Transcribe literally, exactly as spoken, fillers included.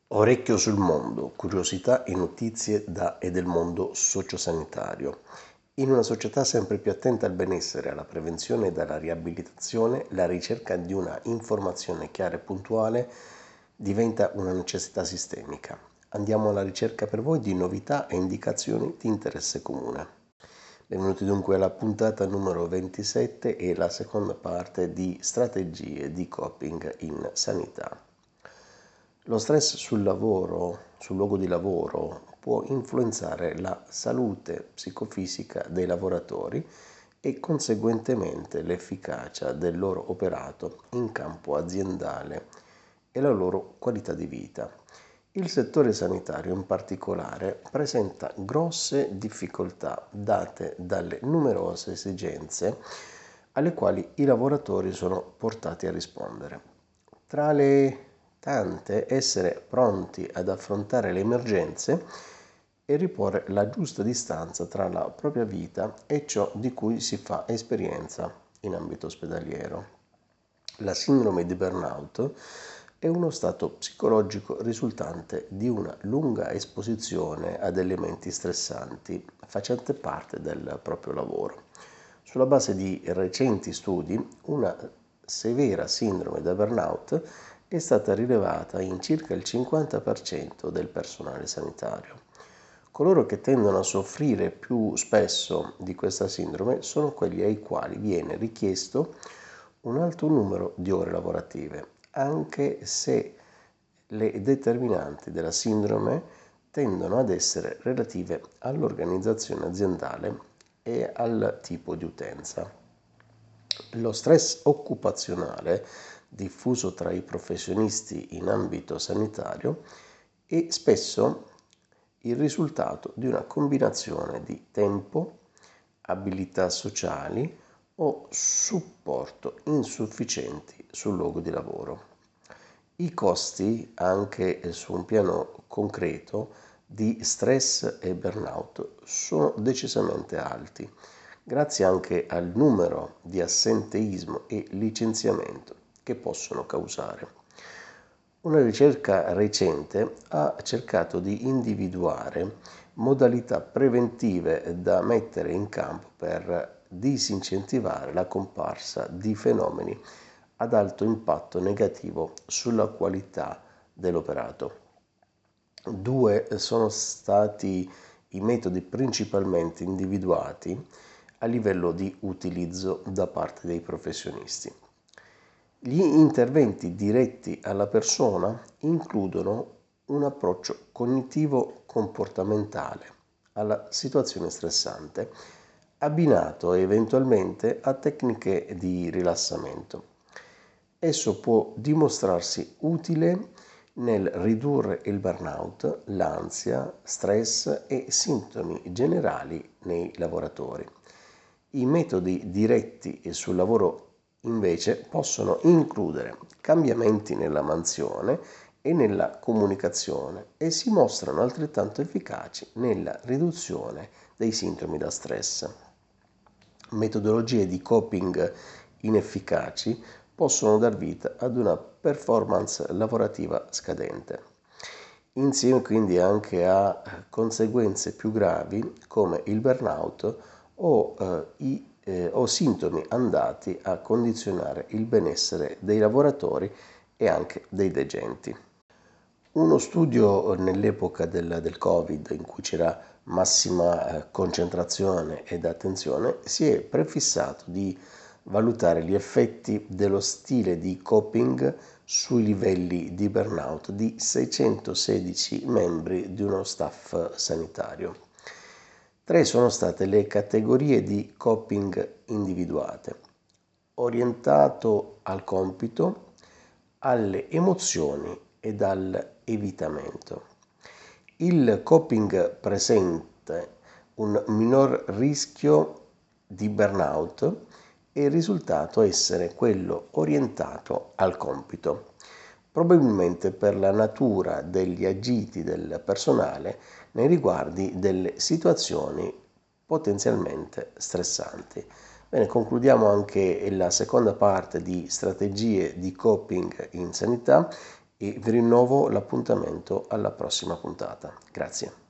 Orecchio sul mondo, curiosità e notizie da e del mondo sociosanitario. In una società sempre più attenta al benessere, alla prevenzione e alla riabilitazione, la ricerca di una informazione chiara e puntuale diventa una necessità sistemica. Andiamo alla ricerca per voi di novità e indicazioni di interesse comune. Benvenuti dunque alla puntata numero ventisette e la seconda parte di strategie di coping in sanità. Lo stress sul lavoro, sul luogo di lavoro, può influenzare la salute psicofisica dei lavoratori e conseguentemente l'efficacia del loro operato in campo aziendale e la loro qualità di vita. Il settore sanitario in particolare presenta grosse difficoltà date dalle numerose esigenze alle quali i lavoratori sono portati a rispondere. Tra le tante, essere pronti ad affrontare le emergenze e riporre la giusta distanza tra la propria vita e ciò di cui si fa esperienza in ambito ospedaliero. La sindrome di burnout è uno stato psicologico risultante di una lunga esposizione ad elementi stressanti facente parte del proprio lavoro. Sulla base di recenti studi, una severa sindrome da burnout è stata rilevata in circa il cinquanta per cento del personale sanitario. Coloro che tendono a soffrire più spesso di questa sindrome sono quelli ai quali viene richiesto un alto numero di ore lavorative, anche se le determinanti della sindrome tendono ad essere relative all'organizzazione aziendale e al tipo di utenza. Lo stress occupazionale diffuso tra i professionisti in ambito sanitario è spesso il risultato di una combinazione di tempo, abilità sociali o supporto insufficienti sul luogo di lavoro. I costi, anche su un piano concreto, di stress e burnout sono decisamente alti, grazie anche al numero di assenteismo e licenziamento che possono causare. Una ricerca recente ha cercato di individuare modalità preventive da mettere in campo per disincentivare la comparsa di fenomeni ad alto impatto negativo sulla qualità dell'operato. Due sono stati i metodi principalmente individuati a livello di utilizzo da parte dei professionisti. Gli interventi diretti alla persona includono un approccio cognitivo-comportamentale alla situazione stressante, abbinato eventualmente a tecniche di rilassamento. Esso può dimostrarsi utile nel ridurre il burnout, l'ansia, stress e sintomi generali nei lavoratori. I metodi diretti sul lavoro invece possono includere cambiamenti nella mansione e nella comunicazione e si mostrano altrettanto efficaci nella riduzione dei sintomi da stress. Metodologie di coping inefficaci possono dar vita ad una performance lavorativa scadente, insieme quindi anche a conseguenze più gravi come il burnout o, eh, i, eh, o sintomi andati a condizionare il benessere dei lavoratori e anche dei degenti. Uno studio nell'epoca del, del Covid, in cui c'era massima eh, concentrazione ed attenzione, si è prefissato di valutare gli effetti dello stile di coping sui livelli di burnout di seicentosedici membri di uno staff sanitario. Tre sono state le categorie di coping individuate: orientato al compito, alle emozioni ed all'evitamento. Il coping presenta un minor rischio di burnout e il risultato essere quello orientato al compito, probabilmente per la natura degli agiti del personale nei riguardi delle situazioni potenzialmente stressanti. Bene, concludiamo anche la seconda parte di strategie di coping in sanità e vi rinnovo l'appuntamento alla prossima puntata. Grazie.